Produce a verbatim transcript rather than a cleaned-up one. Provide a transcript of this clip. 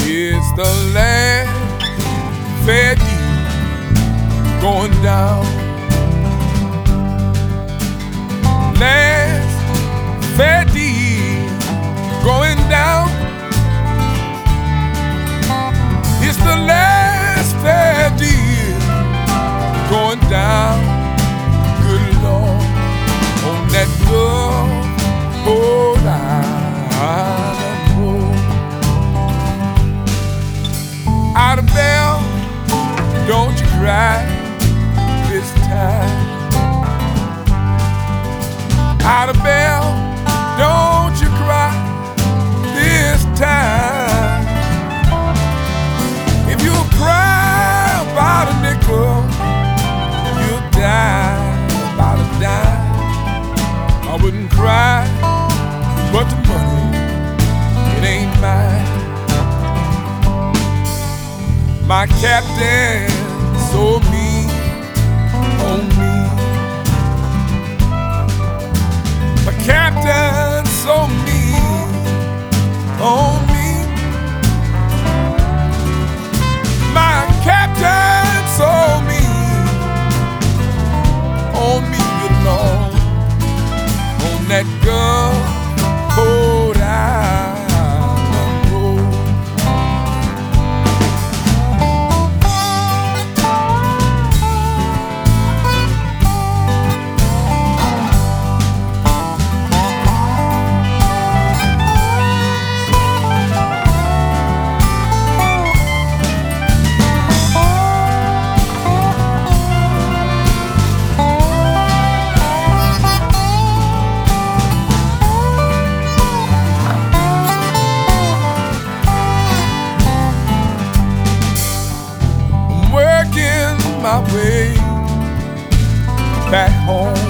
It's the last fair deal going down. Last fair deal going down. It's the last fair deal going down. Good Lord, on that Gulf Old Island Road. Out of bell, don't you cry this time. Out of bell, don't you cry this time. If you cry about a nickel, you'll die about a dime. I wouldn't cry, but the money, it ain't mine. My captain so mean on me. My captain so mean on me. My captain so mean on me, good Lord, on that Gulf Old Island Road. My way back home.